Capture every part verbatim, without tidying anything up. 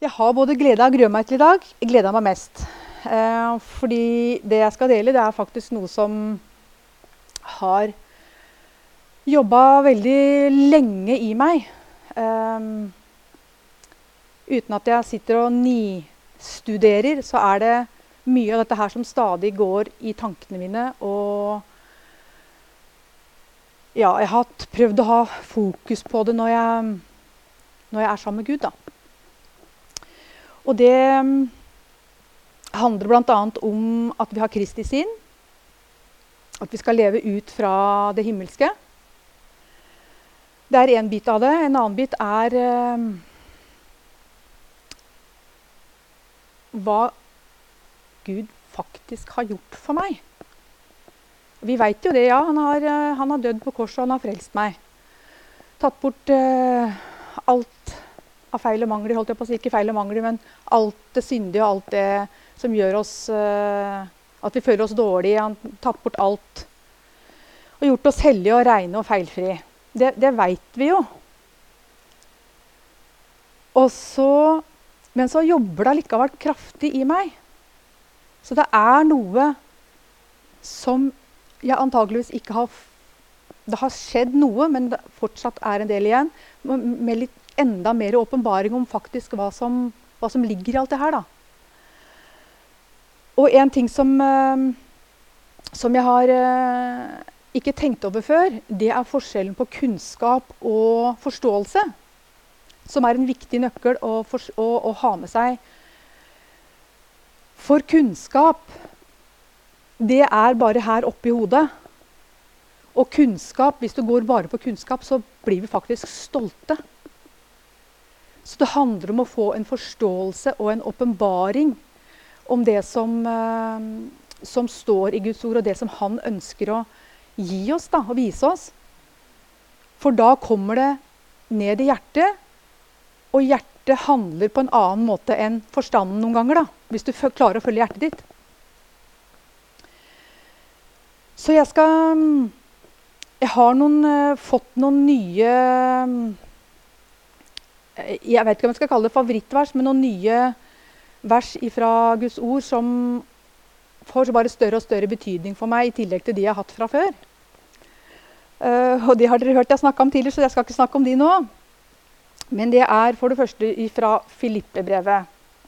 Jeg har både gleda og grua meg til i dag. Jeg gleder meg mest. Eh, fordi det jeg skal dele, det er faktisk noe som har jobba veldig lenge i meg. Eh, uten at jeg sitter og nistuderer, så er det mye av dette her som stadig går i tankene mine. Og ja, jeg har prøvd å ha fokus på det når jeg, når jeg er sammen med Gud, da. Og det handler blant annet om at vi har Kristi sinn. At vi skal leve ut fra det himmelske. Det er en bit av det. En annen bit er eh, hva Gud faktisk har gjort for meg. Vi vet jo det, ja. Han har, han har dødd på korset, og han har frelst meg. Tatt bort eh, alt av feil og mangler, holdt jeg på å si, ikke feil og mangler, men alt det syndige og alt det som gjør oss, uh, at vi føler oss dårlige. Han har tatt bort alt og gjort oss hellige og reine og feilfri. Det, det vet vi jo. Og så, men så jobber det likevel kraftig i meg. Så det er noe som jeg antageligvis ikke har, det har skjedd noe, men det fortsatt er en del igjen, med litt enda mer åpenbaring om faktisk hva som, hva som ligger i alt det her, da. Og en ting som, eh, som jeg har eh, ikke tenkt over før, det er forskjellen på kunnskap og forståelse, som er en viktig nøkkel å, for, å, å ha med seg. For kunnskap, det er bare her oppe i hodet. Og kunnskap, hvis du går bare på kunnskap, så blir vi faktisk stolte. Så det handler om å få en forståelse og en åpenbaring om det som, eh, som står i Guds ord, og det som han ønsker å gi oss, da, og vise oss. For da kommer det ned i hjertet, og hjertet handler på en annen måte enn forstanden noen ganger, da, hvis du klarer å følge hjertet ditt. Så jeg skal Jeg har noen, eh, fått noen nye Jeg vet ikke om jeg skal kalle det favorittvers, men noen nye vers fra Guds ord som får bare større og større betydning for meg, i tillegg til de jeg har hatt fra før. Uh, og de har dere hørt jeg snakket om tidligere, så jeg skal ikke snakke om de nå. Men det er for det første fra Filippe-brevet.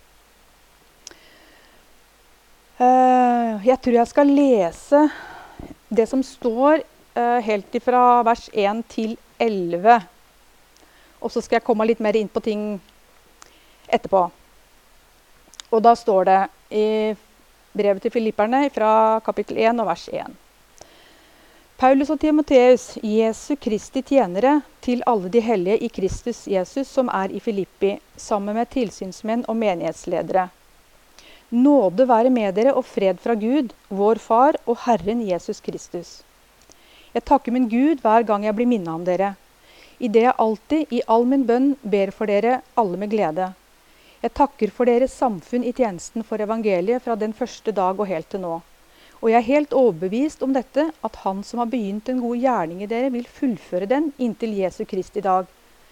Uh, jeg tror jeg skal lese det som står uh, helt fra vers én til elleve. Og så skal jeg komme litt mer inn på ting etterpå. Og da står det i brevet til Filipperne fra kapittel én og vers én. Paulus og Timotheus, Jesu Kristi tjenere, til alle de hellige i Kristus Jesus som er i Filippi, sammen med tilsynsmenn og menighetsledere. Nåde være med dere og fred fra Gud, vår Far og Herren Jesus Kristus. Jeg takker min Gud hver gang jeg blir minnet om dere, i det jeg alltid, i all min bønn, ber for dere alle med glede. Jeg takker for deres samfunn i tjenesten for evangeliet fra den første dag og helt til nå. Og jeg er helt overbevist om dette, at han som har begynt en god gjerning i dere, vil fullføre den inntil Jesu Kristi dag.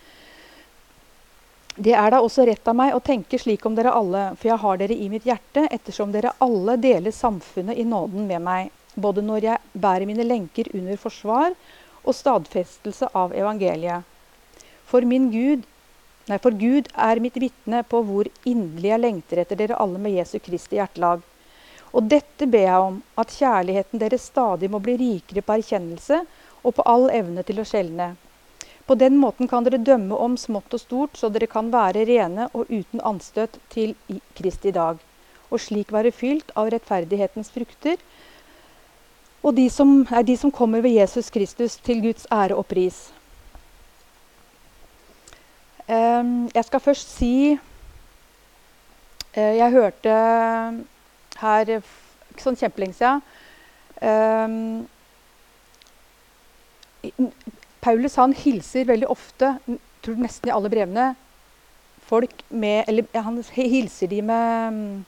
Det er da også rett av meg å tenke slik om dere alle, for jeg har dere i mitt hjerte, ettersom dere alle deler samfunnet i nåden med meg, både når jeg bærer mine lenker under forsvar, og stadfestelse av evangeliet. For min Gud, nei, for Gud er mitt vitne på hvor inderlig jeg lengter etter dere alle med Jesu Kristi hjertelag. Og dette ber jeg om, at kjærligheten deres stadig må bli rikere på erkjennelse og på all evne til å skjelne. På den måten kan dere dømme om smått og stort, så dere kan være rene og uten anstøt til Kristi dag, og slik være fylt av rettferdighetens frukter, og de som, er de som kommer ved Jesus Kristus til Guds ære og pris. Um, jeg skal først si, uh, jeg hørte her, ikke sånn kjempelenge siden, um, Paulus han hilser veldig ofte, tror nesten i alle brevene, folk med, eller han hilser de med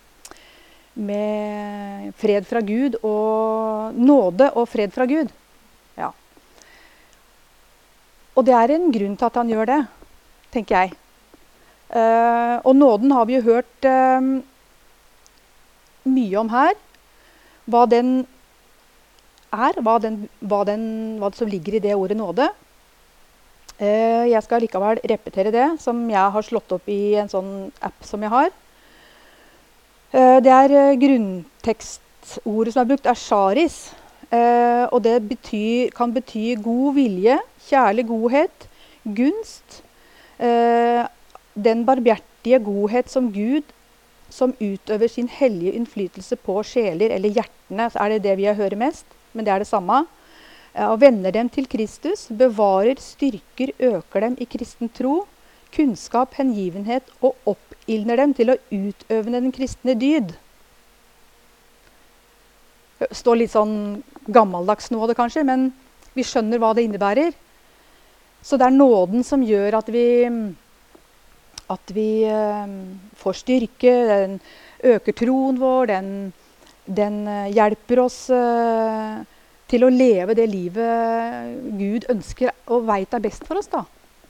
med fred fra Gud og nåde og fred fra Gud. Ja. Og det er en grunn til at han gjør det, tenker jeg. Uh, og nåden har vi jo hørt uh, mye om her. Hva den er, hva, den, hva, den, hva som ligger i det ordet nåde. Uh, jeg skal likevel repetere det, som jeg har slått opp i en sånn app som jeg har. Uh, det er uh, grunntekstordet som er brukt, er charis. Uh, og det betyr, kan bety god vilje, kjærlig godhet, gunst, uh, den barmhjertige godhet som Gud, som utøver sin hellige innflytelse på sjeler eller hjertene, så er det det vi hører mest, men det er det samme. Og vender dem til Kristus, bevarer, styrker, øker dem i kristen tro, kunnskap, hengivenhet, og oppildner dem til å utøve den kristne dyd. Det står litt sånn gammeldags nåde kanskje, men vi skjønner hva det innebærer. Så det er nåden som gjør at vi... At vi eh, får styrke, den øker troen vår, den, den eh, hjelper oss eh, til å leve det livet Gud ønsker og vet er best for oss. Da.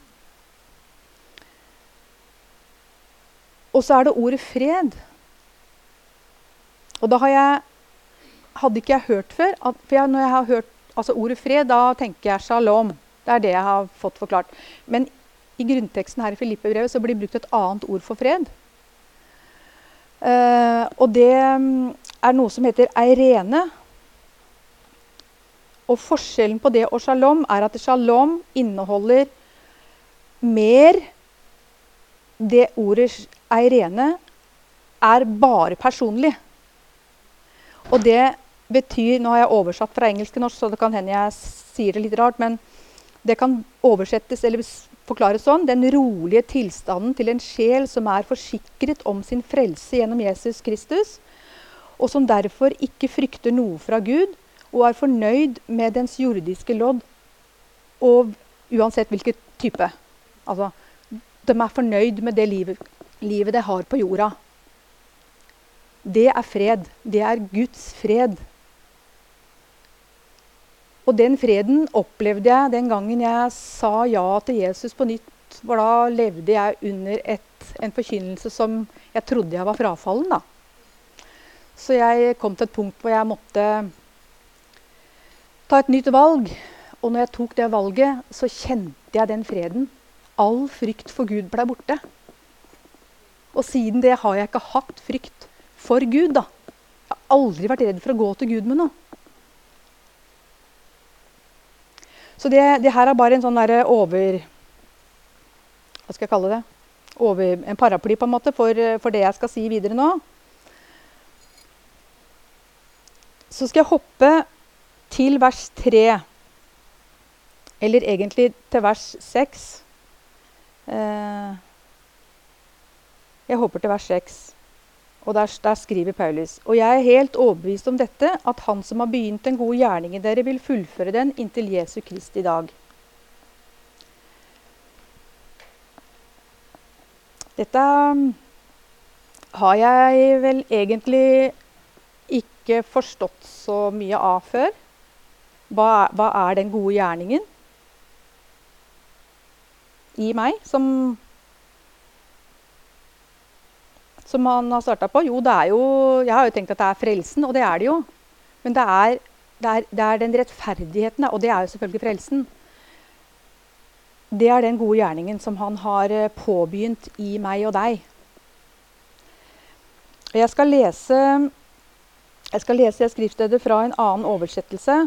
Og så er det ordet fred. Og da har jeg, hadde ikke jeg hørt før, at, for jeg, når jeg har hørt altså ordet fred, da tenker jeg shalom. Det er det jeg har fått forklart. Men i grunnteksten her i Filippe-brevet så blir brukt et annet ord for fred. Uh, og det er noe som heter eirene. Og forskjellen på det og shalom er at shalom inneholder mer. Det ordet eirene er bare personlig. Og det betyr, nå har jeg oversatt fra engelsk til norsk, så det kan hende jeg sier det litt rart, men det kan oversettes eller forklares sånn: den rolige tilstanden til en sjel som er forsikret om sin frelse gjennom Jesus Kristus, og som derfor ikke frykter noe fra Gud, og er fornøyd med dens jordiske lodd, og uansett hvilken type. Altså, de er fornøyd med det livet, livet de har på jorda. Det er fred. Det er Guds fred. Og den freden opplevde jeg den gangen jeg sa ja til Jesus på nytt. For da levde jeg under et, en forkynnelse som jeg trodde jeg var frafallen. Da. Så jeg kom til et punkt hvor jeg måtte ta et nytt valg. Og når jeg tok det valget, så kjente jeg den freden. All frykt for Gud ble borte. Og siden det har jeg ikke hatt frykt for Gud. Da. Jeg har aldri vært redd for å gå til Gud med noe. Så det, det her er bare en sånn der over... Hva skal jeg kalle det? Over, en paraply på en måte for, for det jeg skal si videre nå. Så skal jeg hoppe til vers tre. Eller egentlig til vers seks. Eh, jeg hopper til vers seks. Og der, der skriver Paulus: «Og jeg er helt overbevist om dette, at han som har begynt en god gjerning i dere vil fullføre den inntil Jesu Kristi dag.» Dette har jeg vel egentlig ikke forstått så mye av før. Hva, hva er den gode gjerningen i meg som... som han har startet på? Jo, det er jo, jeg har jo tenkt at det er frelsen, og det er det jo. Men det er, det er, det er den rettferdigheten, og det er jo selvfølgelig frelsen. Det er den gode gjerningen som han har påbegynt i meg og deg. Og jeg skal lese, jeg skal lese skriftstedet fra en annen oversettelse,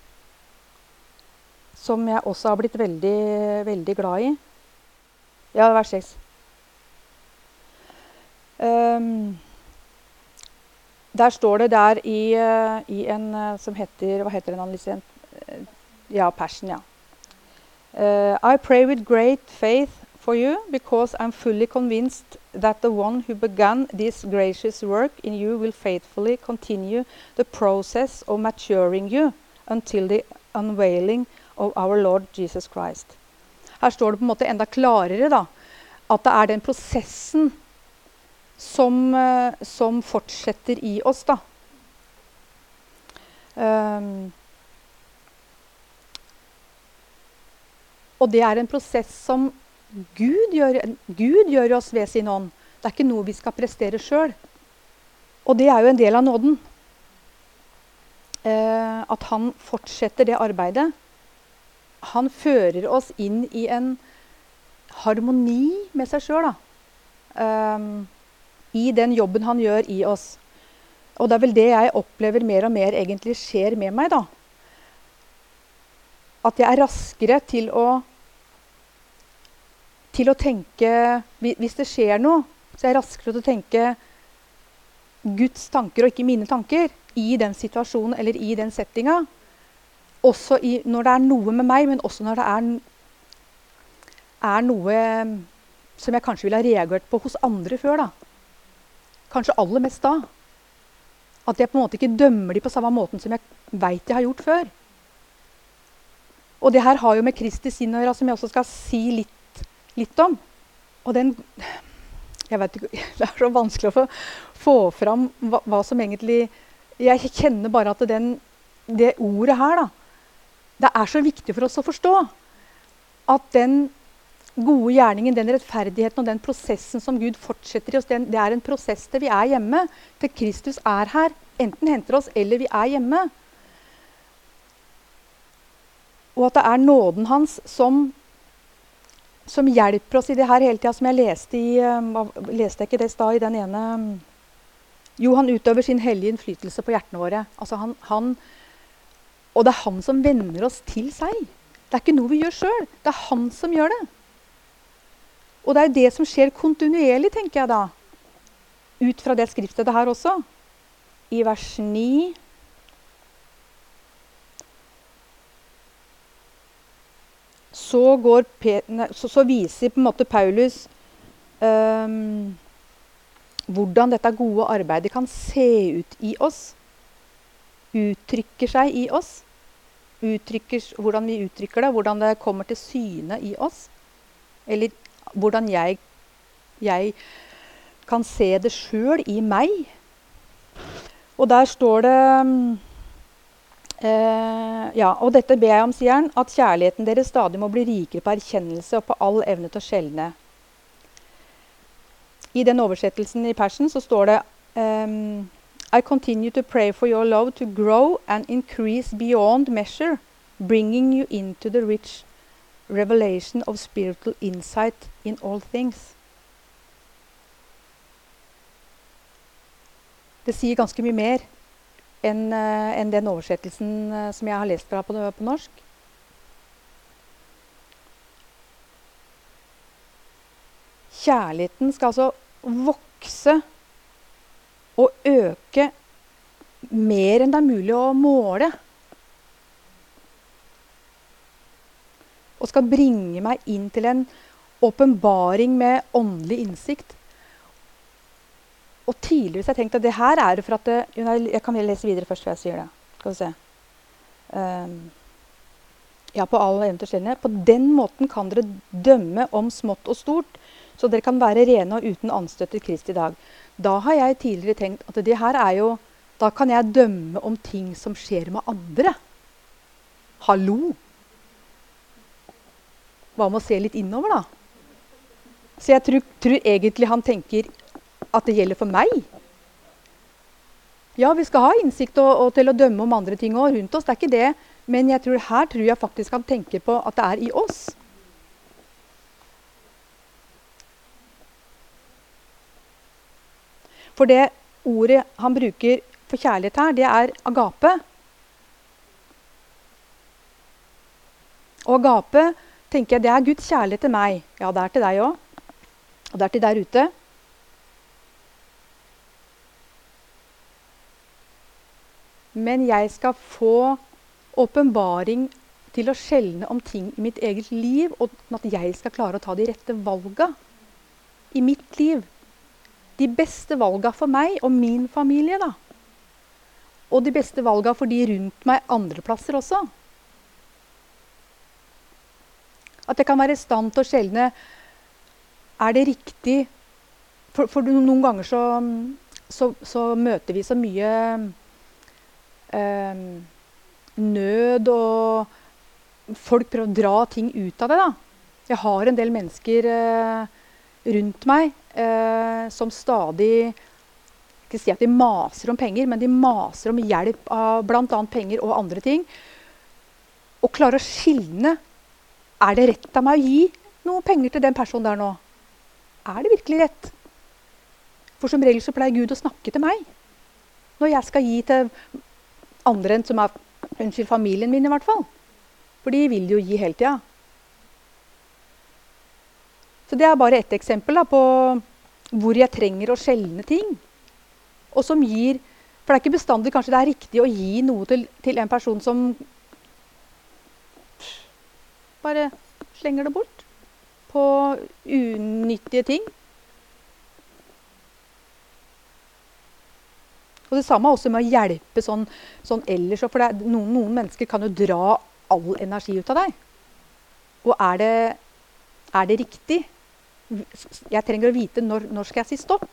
som jeg også har blitt veldig, veldig glad i. Ja, vers seks. Um, der står det der i, uh, i en uh, som heter, hva heter den analysen? Uh, ja, Passion, ja. Uh, I pray with great faith for you, because I'm fully convinced that the one who began this gracious work in you will faithfully continue the process of maturing you until the unveiling of our Lord Jesus Christ. Her står det på en måte enda klarere da, at det er den prosessen Som, uh, som fortsetter i oss, da. Um, og det er en prosess som Gud gjør, Gud gjør oss ved sin ånd. Det er ikke noe vi skal prestere selv. Og det er jo en del av nåden. Eh, at han fortsetter det arbeidet. Han fører oss inn i en harmoni med seg selv, da. Um, I den jobben han gjør i oss. Og det er vel det jeg opplever mer og mer egentlig skjer med meg, da. At jeg er raskere til å til å tenke, hvis det skjer noe, så er jeg raskere til å tenke Guds tanker og ikke mine tanker i den situasjonen eller i den settinga. Også i, når det er noe med meg, men også når det er, er noe som jeg kanskje ville ha reagert på hos andre før, da. Kanskje aller mest da. At jeg på en måte ikke dømmer de på samme måten som jeg vet jeg har gjort før. Og det her har jo med Kristi sinn å gjøre, som jeg også skal si litt, litt om. Og den, jeg vet ikke, det er så vanskelig å få, få fram hva, hva som egentlig, jeg kjenner bare at den, det ordet her da, det er så viktig for oss å forstå at den gode gjerningen, den rettferdigheten og den prosessen som Gud fortsetter i oss, den, det er en prosess til vi er hjemme, til Kristus er her, enten henter oss eller vi er hjemme. Og at det er nåden hans som, som hjelper oss i det her hele tiden, som jeg leste i, uh, leste jeg ikke det i sted i den ene, um, jo han utøver sin hellige innflytelse på hjertene våre. Altså han, han, og det er han som vender oss til seg. Det er ikke noe vi gjør selv, det er han som gjør det. Og det er det som skjer kontinuerlig, tenker jeg da. Ut fra det skriftet her også. I vers ni. Så, går Pe- ne, så, så viser på en måte Paulus um, hvordan dette gode arbeidet kan se ut i oss. Uttrykker seg i oss. Uttrykker, hvordan vi uttrykker det, hvordan det kommer til syne i oss. Eller hvordan jeg, jeg kan se det selv i meg. Og der står det, eh, ja, og dette ber jeg om, sier han, at kjærligheten deres stadig må bli rikere på erkjennelse og på all evne til å skjelne. I den oversettelsen i Persen så står det, um, I continue to pray for your love to grow and increase beyond measure, bringing you into the rich revelation of spiritual insight in all things. Det sier ganske mye mer enn, uh, enn den oversettelsen uh, som jeg har lest fra på, på norsk. Kjærligheten skal altså vokse og øke mer enn det er mulig å måle. Og skal bringe meg inn til en åpenbaring med åndelig innsikt. Og tidligere har jeg tenkt at det her er for at det, jeg kan lese videre først før jeg sier det. Skal vi se. Um, ja, på all evne til skjellene. På den måten kan dere dømme om smått og stort, så dere kan være rene og uten anstøt til Kristi dag. Da har jeg tidligere tenkt at det her er jo, da kan jeg dømme om ting som skjer med andre. Hallo! Hva med å se litt innover da? Så jeg tror, tror egentlig han tenker at det gjelder for meg. Ja, vi skal ha innsikt og, og til å dømme om andre ting også rundt oss, det er ikke det. Men jeg tror, her tror jeg faktisk han tenker på at det er i oss. For det ordet han bruker for kjærlighet her, det er agape. Og agape, tenker jeg, det er Guds kjærlighet til meg. Ja, det er til deg også. Og det er til der ute. Men jeg skal få åpenbaring til å skjelne om ting i mitt eget liv, og at jeg skal klare å ta de rette valga i mitt liv. De beste valga for meg og min familie da. Og de beste valga for de rundt meg andre plasser også. At jeg kan være i stand til å skjelne, er det riktig? For, for noen ganger så, så, så møter vi så mye eh, nød, og folk prøver å dra ting ut av det da. Jeg har en del mennesker eh, rundt meg eh, som stadig, ikke si at de maser om penger, men de maser om hjelp av blant annet penger og andre ting. Og klarer å skille, er det rett av meg å gi noe penger til den personen der nå? Er det virkelig rett? For som regel så pleier Gud å snakke til meg. Når jeg skal gi til andre enn som er, unnskyld, familien min i hvert fall. For de vil jo gi hele tida. Så det er bare ett eksempel da, på hvor jeg trenger å skjelne ting. Og som gir, for det er ikke bestandig kanskje det er riktig å gi noe til, til en person som bare slenger det bort på unyttige ting. Og det samme også med å hjelpe sånn, sånn ellers. For det er, noen, noen mennesker kan jo dra all energi ut av deg. Og er det, er det riktig? Jeg trenger å vite når, når skal jeg si stopp.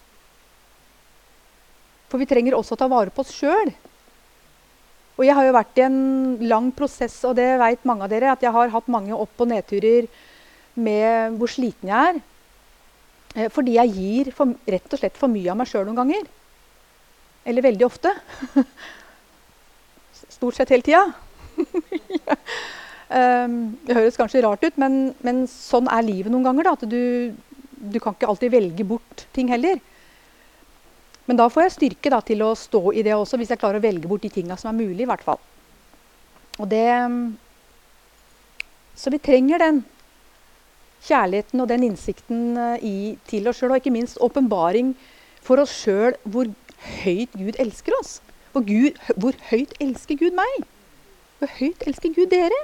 For vi trenger også å ta vare på oss selv. Og jeg har jo vært i en lang prosess, og det vet mange av dere, at jeg har hatt mange opp- og nedturer med hvor sliten jeg er. Eh, fordi jeg gir for, rett og slett for mye av meg selv noen ganger. Eller veldig ofte. Stort sett hele tida. ja. um, det høres kanskje rart ut, men, men sånn er livet noen ganger. Da, at du, du kan ikke alltid velge bort ting heller. Men da får jeg styrke da, til å stå i det også, hvis jeg klarer å velge bort de tingene som er mulig, i hvert fall. Og det, så vi trenger den kjærligheten og den innsikten uh, i, til oss selv, og ikke minst åpenbaring for oss selv hvor høyt Gud elsker oss. Hvor, Gud, hvor høyt elsker Gud meg? Hvor høyt elsker Gud dere?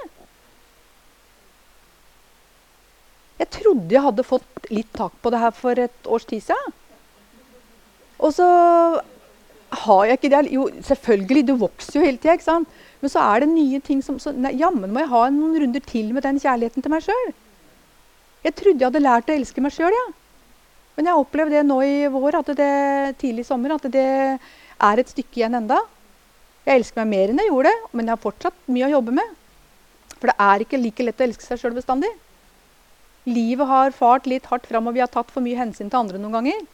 Jeg trodde jeg hadde fått litt tak på det her for et års tid siden. Og så har jeg ikke det. Jo, selvfølgelig, du vokser jo hele tiden, ikke sant? Men så er det nye ting som, så, nei, jammen må jeg ha noen runder til med den kjærligheten til meg selv. Jeg trodde jeg hadde lært å elske meg selv, ja. Men jeg opplevde det nå i vår, at det, tidlig i sommer, at det er et stykke igjen enda. Jeg elsker meg mer enn jeg gjorde, men jeg har fortsatt mye å jobbe med. For det er ikke like lett å elske seg selv bestandig. Livet har fart litt hardt frem, og vi har tatt for mye hensyn til andre noen ganger.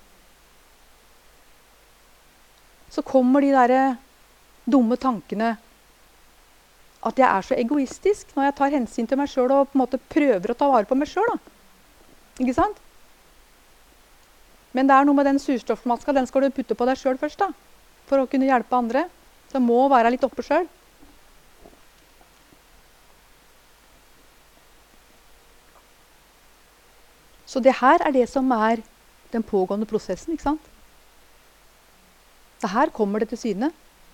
Så kommer de der dumme tankene at jeg er så egoistisk når jeg tar hensyn til meg selv og på en måte prøver å ta vare på meg selv. Da. Ikke sant? Men det er noe med den surstoffmaska, den skal du putte på deg selv først da, for å kunne hjelpe andre. Det må være litt oppe selv. Så det her er det som er den pågående prosessen, ikke sant? Det her kommer det til syne.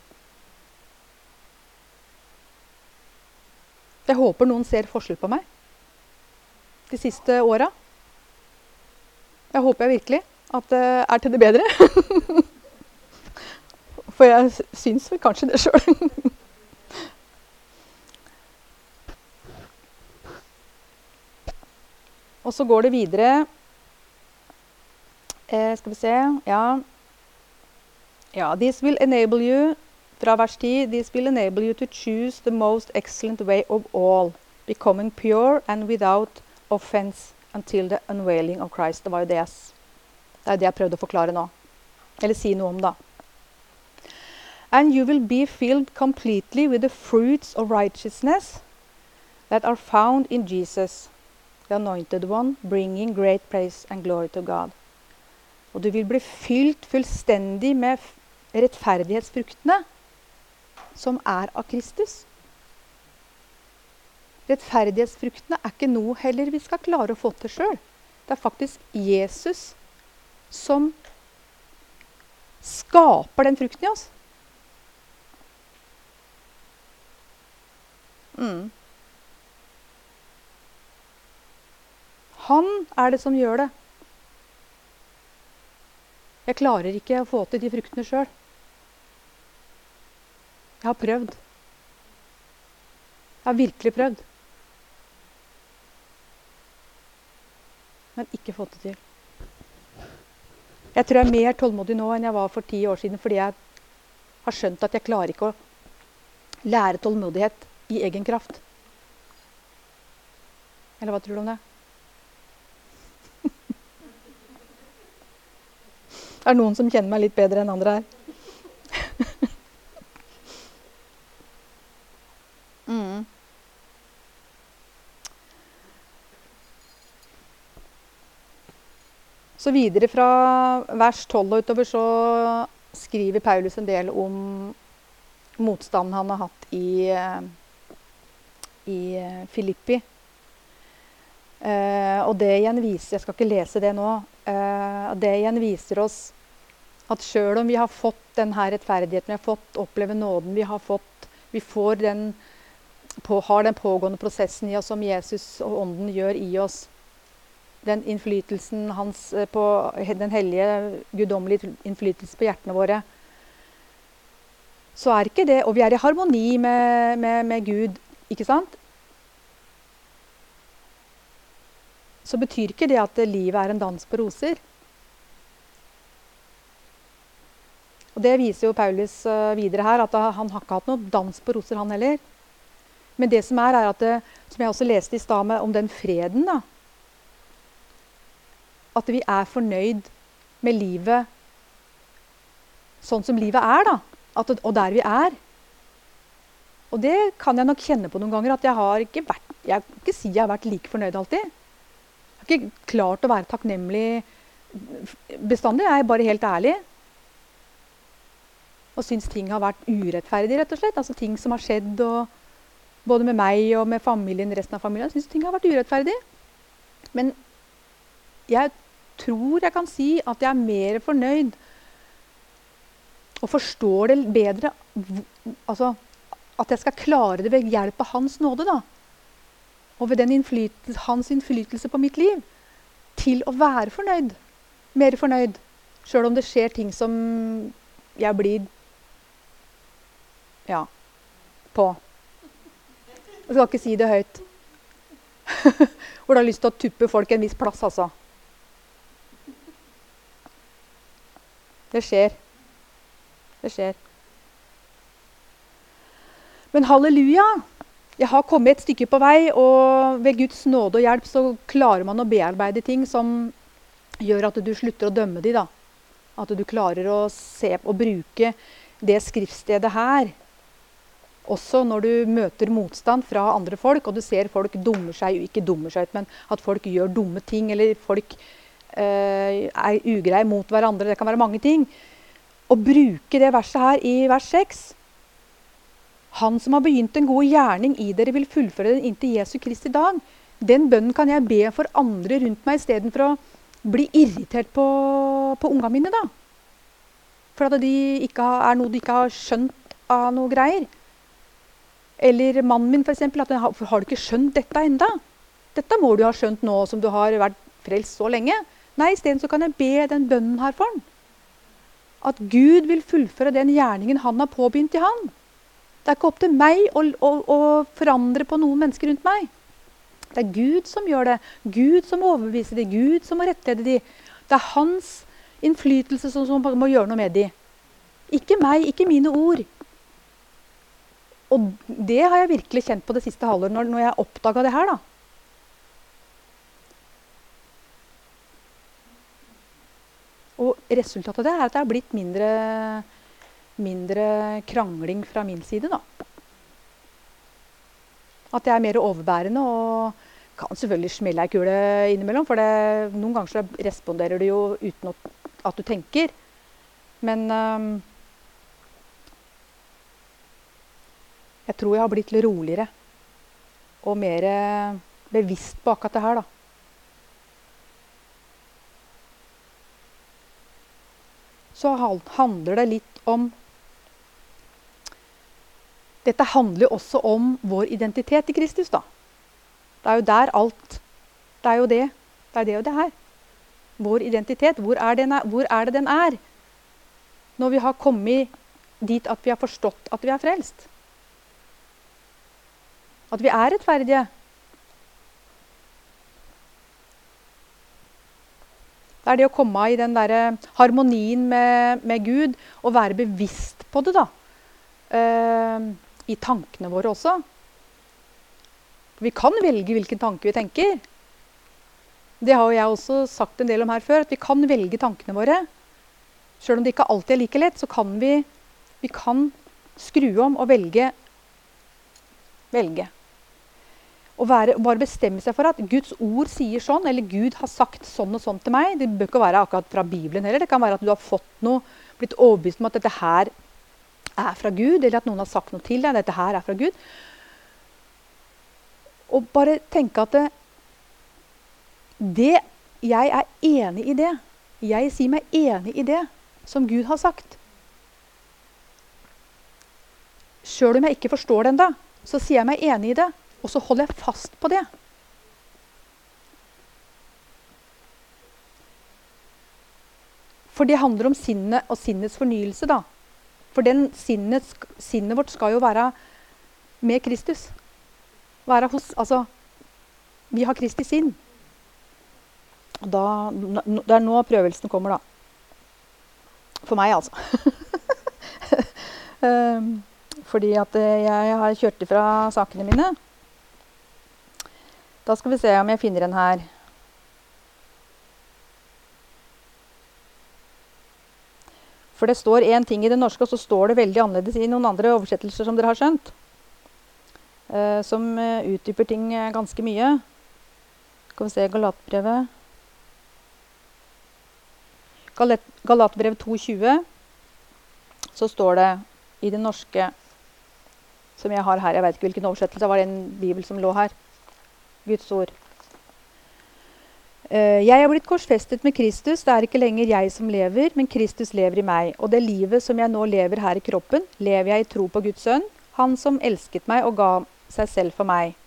Jeg håper noen ser forskjell på meg de siste åra. Jeg håper jeg virkelig at det er til det bedre. For jeg syns vel kanskje det selv. Og så går det videre. Eh, skal vi se, ja... Ja, this will enable you, fra vers ti, this will enable you to choose the most excellent way of all, becoming pure and without offense until the unveiling of Christ. Det var jo det jeg, det er det jeg prøvde å forklare nå. Eller si noe om da. And you will be filled completely with the fruits of righteousness that are found in Jesus, the anointed one, bringing great praise and glory to God. Og du vil bli fylt fullstendig med rettferdighetsfruktene som er av Kristus. Rettferdighetsfruktene er ikke noe heller vi skal klare å få til selv. Det er faktisk Jesus som skaper den frukten i oss. Mm. Han er det som gjør det. Jeg klarer ikke å få til de fruktene selv. Jeg har prøvd. Jeg har virkelig prøvd. Men ikke fått det til. Jeg tror jeg er mer tålmodig nå enn jeg var for ti år siden, fordi jeg har skjønt at jeg klarer ikke å lære tålmodighet i egen kraft. Eller hva tror du om det? Det er noen som kjenner meg litt bedre enn andre her. mm. Så videre fra vers tolv og utover så skriver Paulus en del om motstanden han har hatt i, i Filippi. Eh, og det igjen viser, jeg skal ikke lese det nå, eh, det igjen viser oss at selv om vi har fått denne rettferdigheten, vi har fått oppleve nåden, vi har fått, vi får den, på, har den pågående prosessen i oss som Jesus og ånden gjør i oss, den innflytelsen hans på den hellige, guddommelige innflytelse på hjertene våre, så er ikke det, og vi er i harmoni med, med, med Gud, ikke sant? Så betyr ikke det at livet er en dans på roser. Og det viser jo Paulus uh, videre her, at han har ikke hatt noe dans på roser han heller. Men det som er, er at, det, som jeg også leste i stad med, om den freden da, at vi er fornøyd med livet sånn som livet er da, at, og der vi er. Og det kan jeg nok kjenne på noen ganger, at jeg har ikke vært, jeg kan ikke si jeg har vært like fornøyd alltid. Jeg har ikke klart å være takknemlig bestandig, jeg er bare helt ærlig. Og synes ting har vært urettferdig, rett og slett. Altså ting som har skjedd, og, både med meg og med familien, resten av familien, synes ting har vært urettferdig. Men jeg tror jeg kan si at jeg er mer fornøyd og forstår det bedre, altså at jeg skal klare det ved hjelp av hans nåde da. Og ved den innflytelse, hans innflytelse på mitt liv, til å være fornøyd, mer fornøyd, selv om det skjer ting som jeg blir, ja, på. Jeg skal ikke si det høyt. Hvor du har lyst til å tuppe folk en viss plass, altså. Det skjer. Det skjer. Men halleluja! Jeg har kommet et stykke på vei, og ved Guds nåde og hjelp så klarer man å bearbeide ting som gjør at du slutter å dømme de da. At du klarer å se og bruke det skriftstedet her. Også når du møter motstand fra andre folk, og du ser folk dummer seg, ikke dummer seg ut, men at folk gjør dumme ting, eller folk eh, er ugreie mot hverandre, det kan være mange ting. Og bruke det verset her i vers seks. Han som har begynt en god gjerning i dere vil fullføre den inntil Jesu Kristi dag. Den bønnen kan jeg be for andre rundt meg, i stedet for å bli irritert på, på unga mine da. For at de ikke har, er noe de ikke har skjønt av noe greier. Eller mannen min for eksempel, at har, har du ikke skjønt dette enda? Dette må du ha skjønt nå som du har vært frelst så lenge. Nei, i stedet så kan jeg be den bønnen her for han. At Gud vil fullføre den gjerningen han har påbegynt i han. Det er ikke opp til meg å, å, å forandre på noen mennesker rundt meg. Det er Gud som gjør det. Gud som overbeviser de. Gud som må rettlede de. Det er hans innflytelse som, som må gjøre noe med de. Ikke meg, ikke mine ord. Og det har jeg virkelig kjent på det siste halvåret når, når jeg oppdaget det her da. Og resultatet av det er at det har blitt mindre... mindre krangling fra min side da. At jeg er mer overbærende og kan selvfølgelig smelle ei kule innimellom, for det, noen ganger så responderer du jo uten at, at du tenker. Men um, jeg tror jeg har blitt litt roligere og mer bevisst på akkurat det her da. Så handler det litt om Dette handler også om vår identitet i Kristus da. Det er jo der alt, det er jo det, det er det og det her. Vår identitet, hvor er, den, hvor er det den er? Når vi har kommet dit at vi har forstått at vi er frelst. At vi er rettferdige. Det er det å komme i den der harmonien med, med Gud, og være bevisst på det da. Uh, I tankene våre også. Vi kan velge hvilken tanke vi tenker. Det har jo jeg også sagt en del om her før, at vi kan velge tankene våre. Selv om det ikke alltid er like lett, så kan vi, vi kan skru om og velge. Velge. Og være, bare bestemme seg for at Guds ord sier sånn, eller Gud har sagt sånn og sånn til meg. Det bør ikke være akkurat fra Bibelen heller. Det kan være at du har fått noe, blitt overbevist om at dette her er fra Gud, eller at noen har sagt noe til deg, dette her er fra Gud. Og bare tenke at det, det, jeg er enig i det. Jeg sier meg enig i det som Gud har sagt. Selv om jeg ikke forstår det enda, så sier jeg meg enig i det, og så holder jeg fast på det. For det handler om sinnet og sinnets fornyelse da. For den sinnet, sinnet vårt skal jo være med Kristus. Være hos, altså, vi har Kristi sinn. Og da, det er nå prøvelsen kommer da. For meg altså. um, fordi at jeg har kjørt ifra sakene mine. Da skal vi se om jeg finner en her. For det står en ting i det norske, og så står det veldig annerledes i noen andre oversettelser som dere har skjønt. Uh, som uh, utdyper ting uh, ganske mye. Skal vi se Galatbrevet. Galat Galatbrevet to tjue. Så står det i det norske, som jeg har her, jeg vet ikke hvilken oversettelse, var det en bibel som lå her. Guds ord. Uh, jeg er blitt korsfestet med Kristus, det er ikke lenger jeg som lever, men Kristus lever i meg. Og det livet som jeg nå lever her i kroppen, lever jeg i tro på Guds sønn, han som elsket meg og ga seg selv for meg.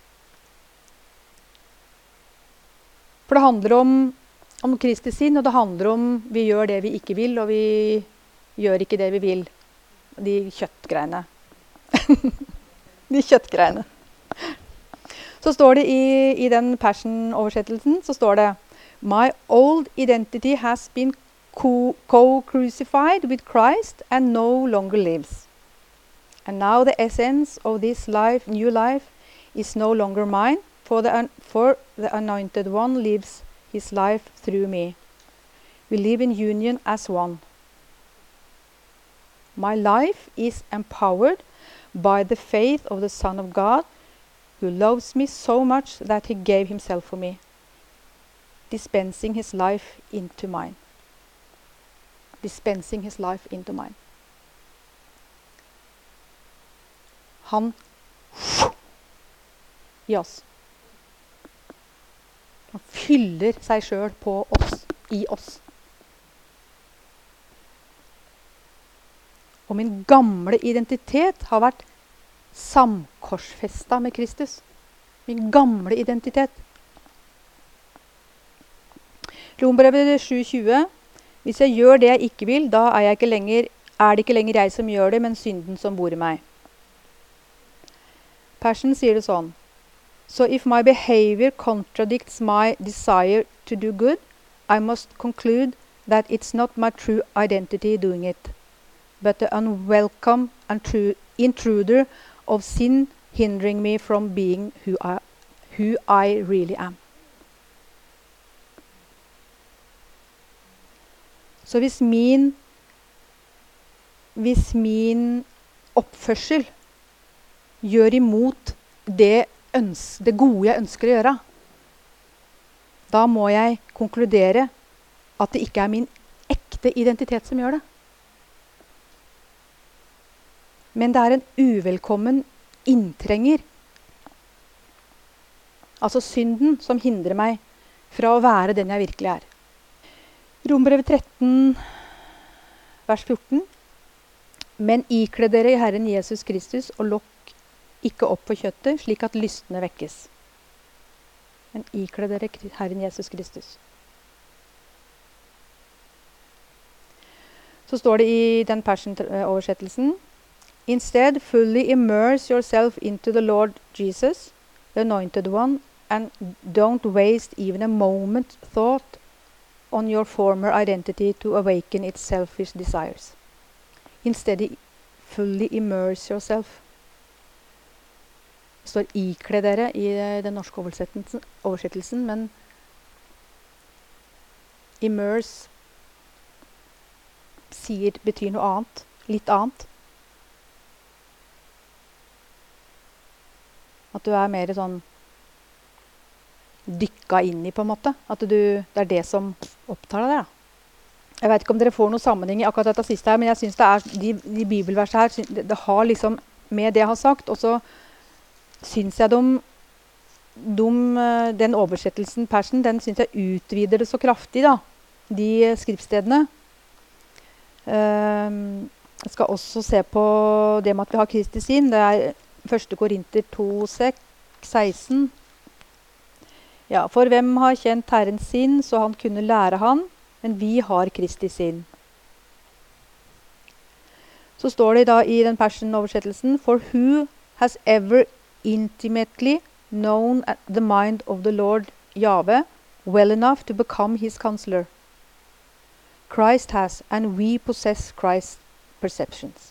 For det handler om, om Kristi sinn, og det handler om vi gjør det vi ikke vil, og vi gjør ikke det vi vil. De kjøttgreiene. De kjøttgreiene. Så står det i, i den Passion-oversettelsen, så står det My old identity has been co-crucified with Christ and no longer lives. And now the essence of this life, new life is no longer mine, for the, un for the Anointed One lives his life through me. We live in union as one. My life is empowered by the faith of the Son of God, who loves me so much that he gave himself for me, dispensing his life into mine. Dispensing his life into mine. Han i oss. Han fyller seg selv på oss, i oss. Og min gamle identitet har vært samkorsfestet med Kristus. Min gamle identitet. Rombrevet sju tjue. Hvis jeg gjør det jeg ikke vil, da er, jeg ikke lenger, er det ikke lenger jeg som gjør det, men synden som bor i meg. Passion sier det sånn. So if my behavior contradicts my desire to do good, I must conclude that it's not my true identity doing it, but the unwelcome intruder of sin hindering me from being who I, who I really am. Så hvis min, hvis min oppførsel gjør imot det, det gode jeg ønsker å gjøre, da må jeg konkludere at det ikke er min ekte identitet som gjør det. Men det er en uvelkommen inntrenger. Altså synden som hindrer meg fra å være den jeg virkelig er. Rombrevet tretten, vers fjorten. Men ikle dere i Herren Jesus Kristus og lokk ikke opp på kjøttet, slik at lystene vekkes. Men ikle dere Herren Jesus Kristus. Så står det i den Passion-oversettelsen. Instead, fully immerse yourself into the Lord Jesus, the Anointed One, and don't waste even a moment thought on your former identity to awaken its selfish desires. Instead, fully immerse yourself. Det står ikle dere i den norske oversettelsen, oversettelsen men immerse sier betyr noe annet, litt annet. At du er mer sånn dykka inn i på en måte. At du, det er det som opptar deg da. Jeg vet ikke om dere får noen sammenheng i akkurat dette siste her, men jeg synes det er, de, de bibelversene her, det, det har liksom med det jeg har sagt, og så synes jeg de, de, den oversettelsen persen, den synes jeg utvider det så kraftig da, de skriftstedene. Um, jeg skal også se på det med at vi har Kristi sinn, det er første Korinter to, seks, seksten. Ja, for hvem har kjent Herrens sinn, så han kunne lære han, men vi har Kristi sinn. Så står det da i den persen-oversettelsen, for who has ever intimately known the mind of the Lord Yahweh well enough to become his counselor? Christ has, and we possess Christ's perceptions.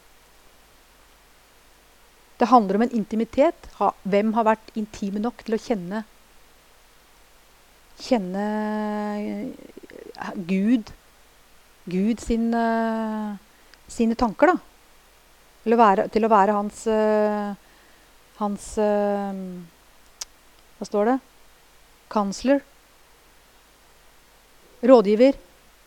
Det handler om en intimitet. Ha, hvem har vært intime nok til å kjenne kjenne Gud Gud sin, uh, sine tanker da. Til å være, til å være hans uh, hans uh, hva står det? Kansler. Rådgiver.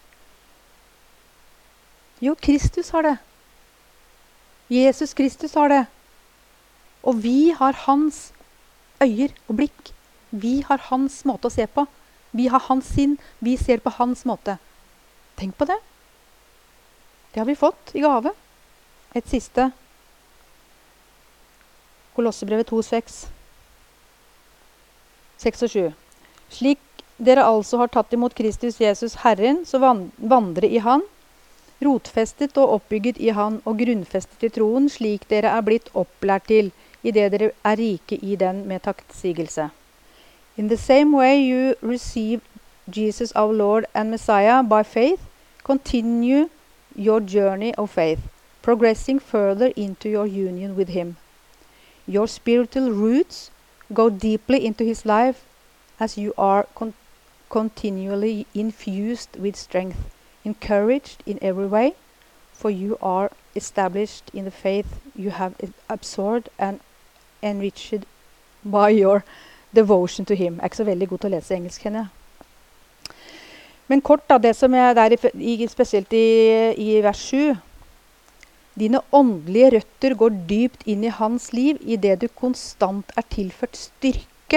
Jo, Kristus har det. Jesus Kristus har det. Og vi har hans øyer og blikk. Vi har hans måte å se på. Vi har hans sinn. Vi ser på hans måte. Tenk på det. Det har vi fått i gave. Et siste. Kolossebrevet to, seks. seks og sju. Slik dere altså har tatt imot Kristus Jesus Herren, så vandre i han, rotfestet og oppbygget i han og grunnfestet i troen, slik dere er blitt opplært til, i det dere er rike i den med takksigelse. In the same way you receive Jesus our Lord and Messiah by faith, continue your journey of faith, progressing further into your union with him. Your spiritual roots go deeply into his life as you are con- continually infused with strength, encouraged in every way, for you are established in the faith you have absorbed and enriched by your devotion to him. Jeg er ikke så veldig god til å lese engelsk, kjenner jeg. Men kort da, det som er der, i, spesielt i, i vers sju. Dine åndelige røtter går dypt inn i hans liv, i det du konstant er tilført styrke.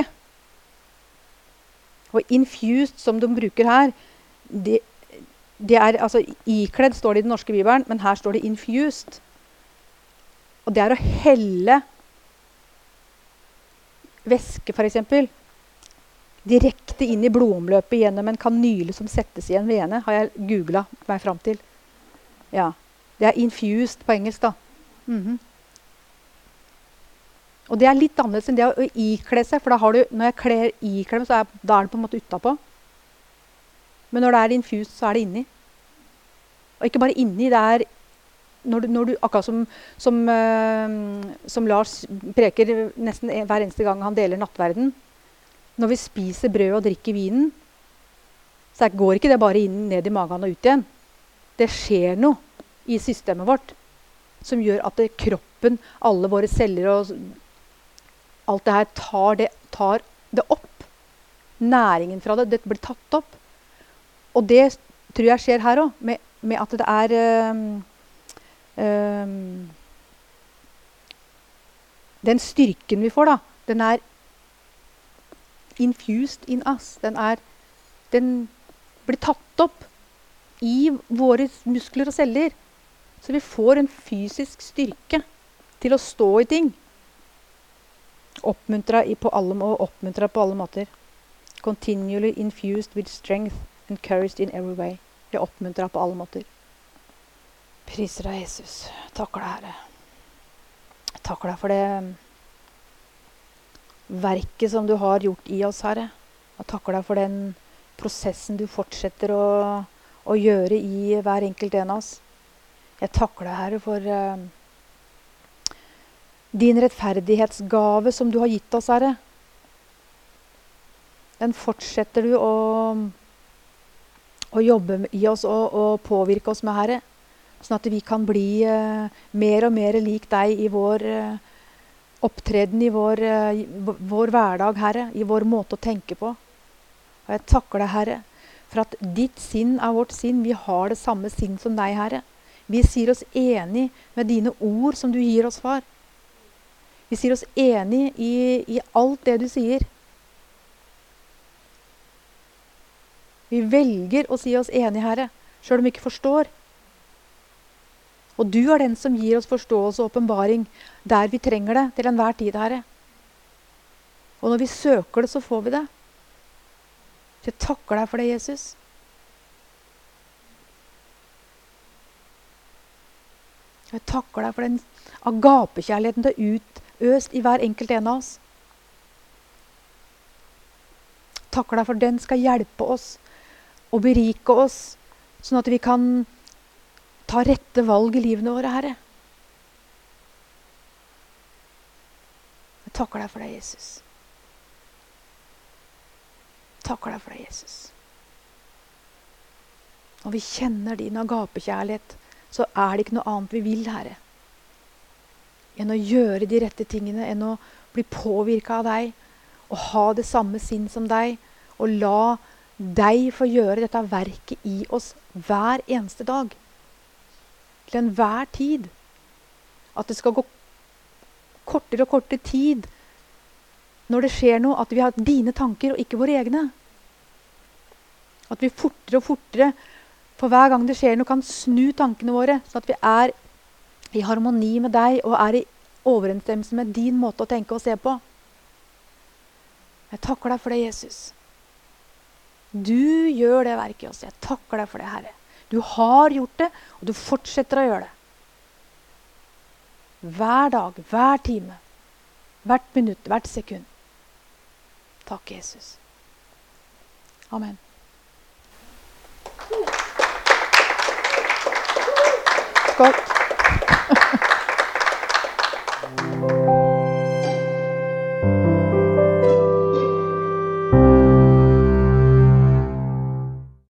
Og infused, som de bruker her, det, det er, altså ikledd står det i den norske bibelen, men her står det infused. Og det er å helle væske for eksempel, direkte inn i blodomløpet gjennom en kanyle som settes i en vene, har jeg googlet meg frem til. Ja, det er infused på engelsk da. Mm-hmm. Og det er litt annerledes enn det å ikle seg, for da har du, når jeg kler ikle meg, så er, da er det på en måte utenpå. Men når det er infused, så er det inni. Og ikke bare inni, det er Når du, når du, akkurat som, som, uh, som Lars preker nesten hver eneste gang han deler nattverden. Når vi spiser brød og drikker vinen, så går ikke det bare inn, ned i magen og ut igjen. Det skjer noe i systemet vårt som gjør at det, kroppen, alle våre celler og alt det her tar det, tar det opp. Næringen fra det, det blir tatt opp. Og det tror jeg skjer her også, med, med at det er... Uh, Um, den styrken vi får da, den er infused in us. Den, er, den blir tatt opp i våre muskler og celler. Så vi får en fysisk styrke til å stå i ting. Oppmuntra på alle, oppmuntra på alle måter. Continually infused with strength, encouraged in every way. Vi er oppmuntra på alle måter. Priser deg, Jesus. Takker deg, Herre. Takker deg for det verket som du har gjort i oss, Herre. Og takker deg for den prosessen du fortsetter å, å gjøre i hver enkelt en av oss. Jeg takker deg, Herre, for uh, din rettferdighetsgave som du har gitt oss, Herre. Den fortsetter du å, å jobbe i oss og, og påvirke oss med, Herre. Sånn at vi kan bli uh, mer og mer lik deg i vår uh, opptreden, i vår, uh, i vår hverdag, Herre. I vår måte å tenke på. Og jeg takker deg, Herre, for at ditt sinn er vårt sinn. Vi har det samme sinn som deg, Herre. Vi sier oss enig med dine ord som du gir oss, far. Vi sier oss enig i, i alt det du sier. Vi velger å si oss enig, Herre, selv om vi ikke forstår. Og du er den som gir oss forståelse og åpenbaring der vi trenger det til enhver tid, Herre. Og når vi søker det, så får vi det. Så jeg takker deg for det, Jesus. Jeg takker deg for den agapekjærligheten du har utøst i hver enkelt en av oss. Takker deg for den skal hjelpe oss og berike oss, sånn at vi kan ta rette valg i livene våre, Herre. Jeg takker deg for det, Jesus. Takker deg for det, Jesus. Når vi kjenner din agapekjærlighet, så er det ikke noe annet vi vil, Herre, enn å gjøre de rette tingene, enn å bli påvirket av deg, og ha det samme sinn som deg, og la deg få gjøre dette verket i oss hver eneste dag. Til enhver tid. At det skal gå kortere og kortere tid når det skjer noe, at vi har dine tanker og ikke våre egne. At vi fortere og fortere, for hver gang det skjer noe, kan snu tankene våre, så at vi er i harmoni med deg, og er i overensstemmelse med din måte å tenke og se på. Jeg takker deg for det, Jesus. Du gjør det verket i oss. Jeg takker deg for det, Herre. Du har gjort det, og du fortsetter å gjøre det. Hver dag, hver time, hvert minutt, hvert sekund. Takk, Jesus. Amen. Skål.